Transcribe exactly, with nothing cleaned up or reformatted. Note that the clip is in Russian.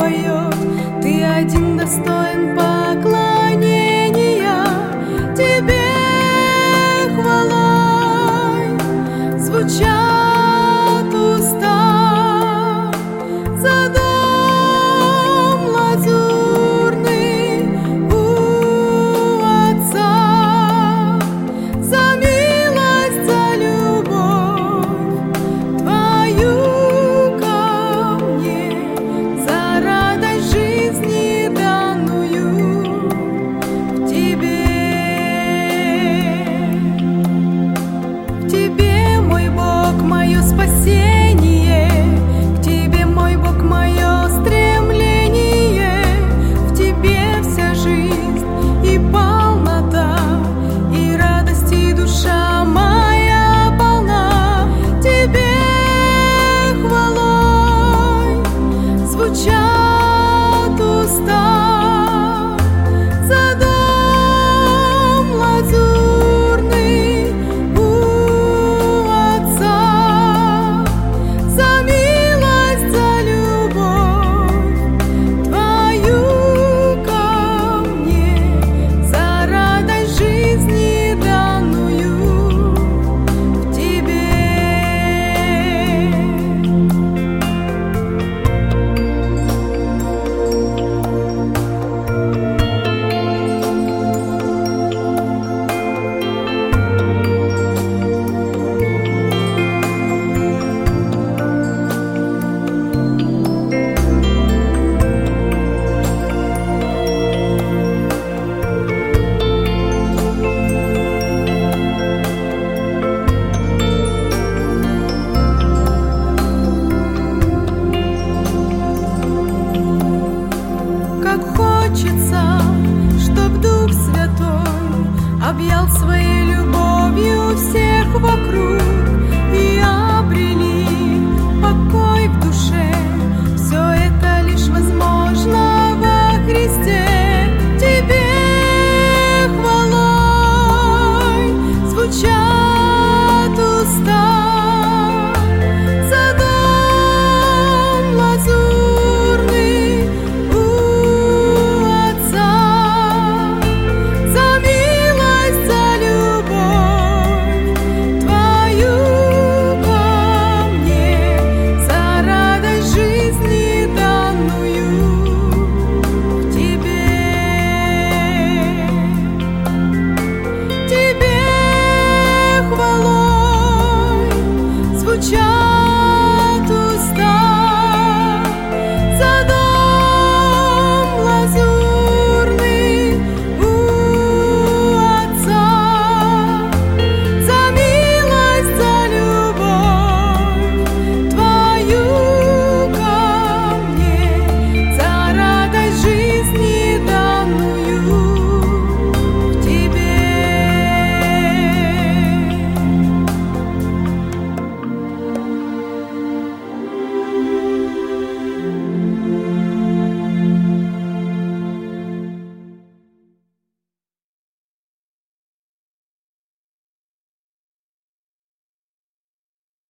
поет, ты один достоин поклонения. Тебе хвалой звучат уста за дом лазурный у Отца, за милость, за любовь Твою ко мне, за радость жизни данную в Тебе. В Тебе, мой Бог, мое спасение, в Тебе, мой Бог, мое стремление, в Тебе вся жизнь и полнота, и радость, и душа моя полна. Тебе хвалой звучат уста за дом лазурный у Отца, за милость, за любовь Твою ко мне, за радость жизни данную в Тебе. Как хочется, чтоб Дух Святой объял своей любовью всех вокруг и обрели покой в душе. Все это лишь возможно во Христе. Тебе хвалой звучат уста за дом лазурный у Отца, за милость, за любовь Твою ко мне, за радость жизни данную в Тебе. Тебе хвалой звучат